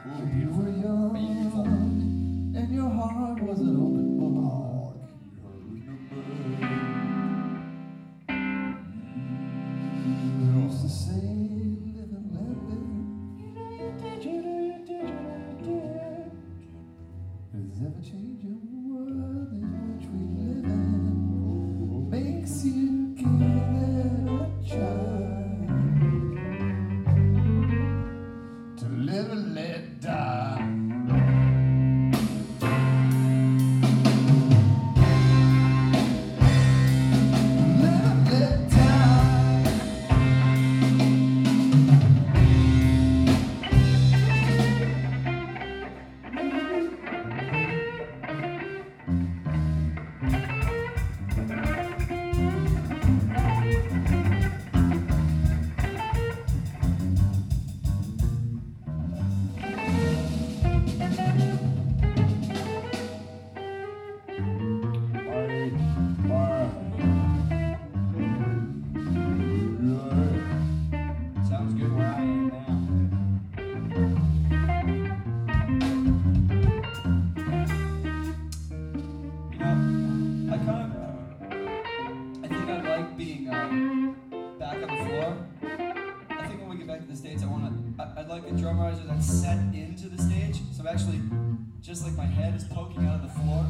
You were young, and your heart was an open book. You used to say, live and let live. Does ever change your world in which we live in? Makes you give it a try. To live and let die. Live and let die. Sounds good where I am now. You know, I think I like being back on the floor. I think when we get back to the States, I'd like a drum riser that's set into the stage. So actually, just like my head is poking out of the floor.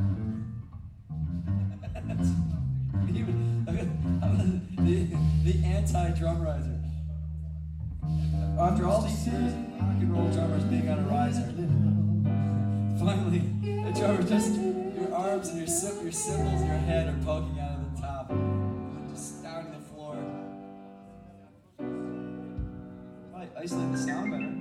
The anti-drum riser. After all these years of rock and roll drummers being on a riser, finally, the drummer just, your arms and your cymbals and your head are poking out of the top. Just down to the floor. Might isolate the sound better.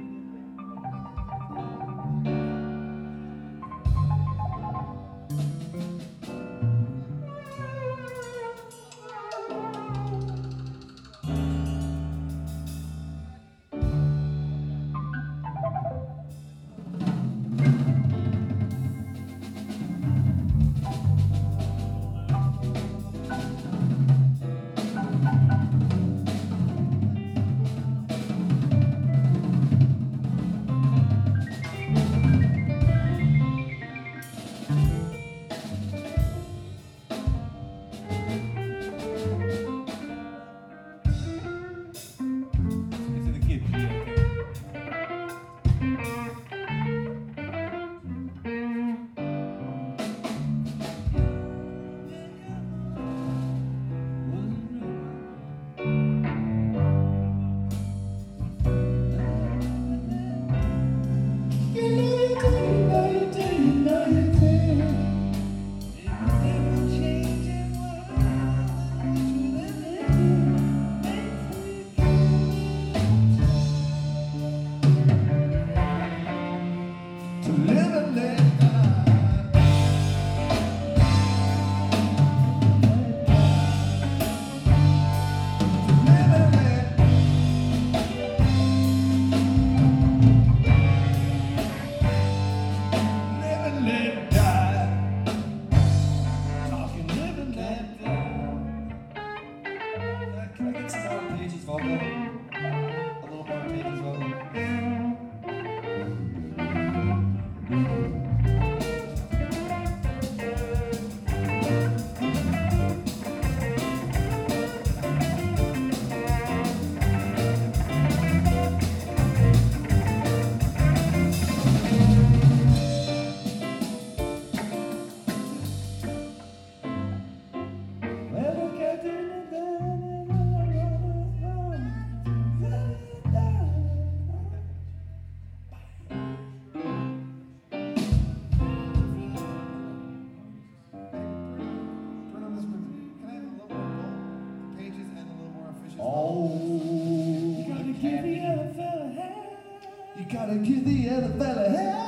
Gotta give the other fella hell.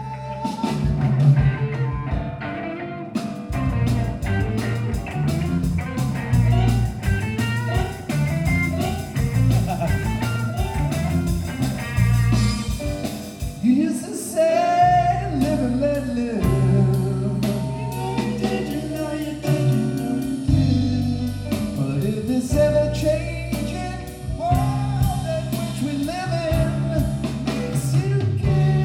You used to say, live and let live. Did you know you did? But if this ever changing world in which we live in makes you give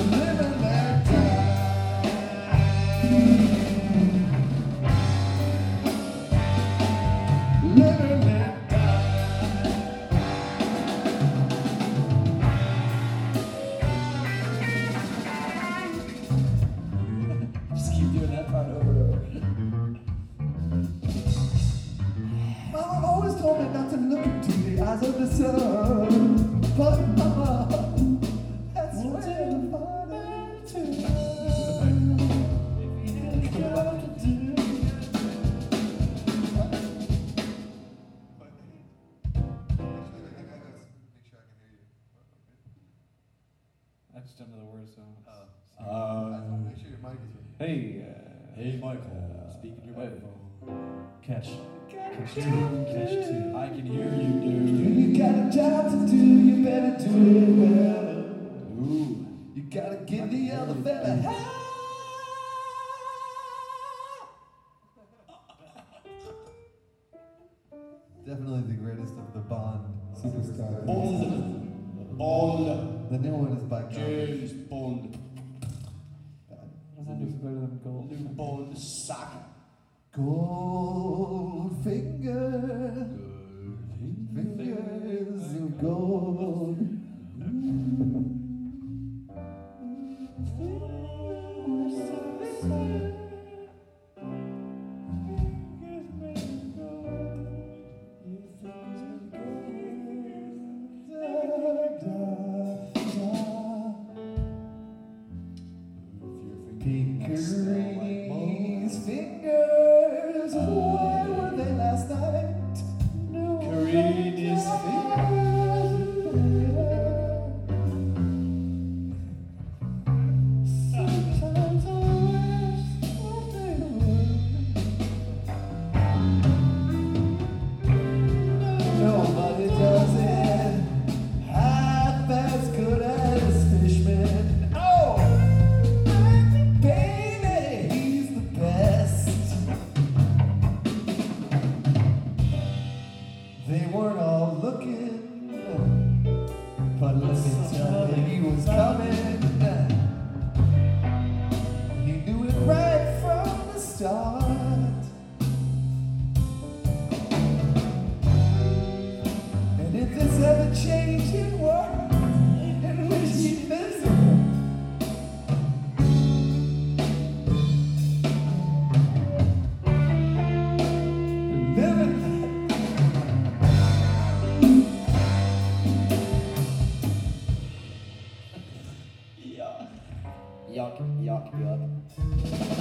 live and let die. Live and let die. Just keep doing that part over and over. Mama always told me not to look into the eyes of the sun. But Mama, that's where the fun is. If you got to do. I just don't know the words, so. Make sure your mic is ready. Hey, Hey, Michael. Speak in your microphone. catch two. I can hear you, dude. You got a job to do, you better do it well. Ooh. You gotta give the other fella hell. Definitely the greatest of the Bond superstars. Bond. The new one is by James Bond. Does that do better than gold? New Bond Saka. Gold finger, fingers of gold. Pinkerini's fingers, where were they last night? Carini's Sometimes I wish that they would. Nobody does it half as good as Fishman. Oh, baby, he's the best. They weren't all looking, but let me tell you, he was coming. He knew it right from the start. And if this ever changing world in which he lives in, living Yuck, yuck, yuck.